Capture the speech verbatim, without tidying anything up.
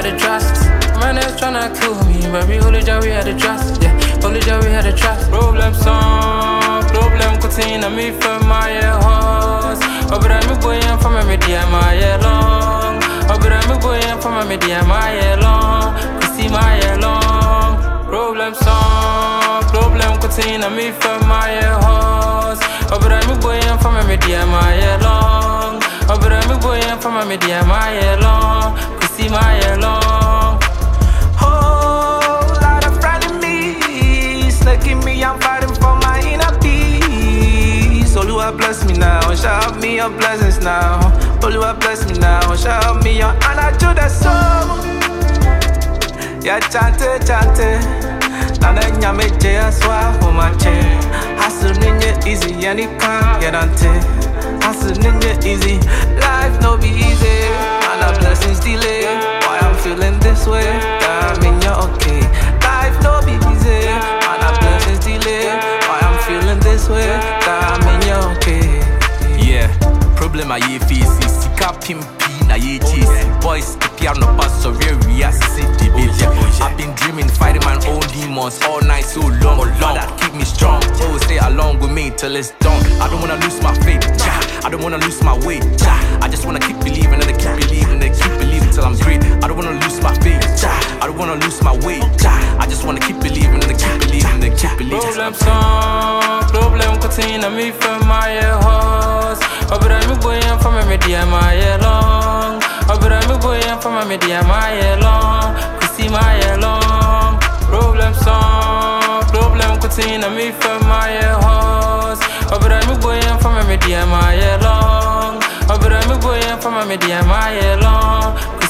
had to trust. Man, that's tryna kill me, baby. Holy Joe, we had to trust. Yeah, Holy Joe, we had to trust. Problem song, problem continue me for my horse. Obra me boy, I'm from a media, my long. Obra me boy, I'm from a media, my long. See my long. Problem song, problem continue me for my horse. Obra me boy, I'm from a media, my long. Obra me boy, I'm from a media, my long. See my long. Whole lot of frenemies looking me, I'm fighting for my inner peace. Oluwa bless me now, shower me your blessings now. Oluwa bless me now, shower me your honor to the soul. Yeah, chante, chante. Nana nyame je aswa for my chair. Hustle ninja easy, and it can't get ante. Hustle ninja easy, life no be easy. And our blessings delay. Why I'm feeling this way? I mean you're okay. Life no be easy. And our blessings delay. Why I'm feeling this way? I mean you're okay. Yeah, problem I ye face is sika pimpi na ye chase. Boys the piano pass so real we are city baby. I've been dreaming, fighting my own demons all night so long. Lord, that keep me strong. Oh, stay along with me till it's done. I don't wanna lose my faith. I don't wanna lose my way. I just wanna keep believing and keep believing and keep believing till I'm great. I don't wanna lose my faith. I don't wanna lose my way. I just wanna keep believing and keep believing and keep believing. Problem song, problem continue me for my horse. Obra me boy, I'm from a media, my long. Obra me boy, I'm from a media, my long. See my long. Problem song, problem continue me for my horse. Obra me boy, I'm from a media, my long. Obra me boy, I'm from a media, my long.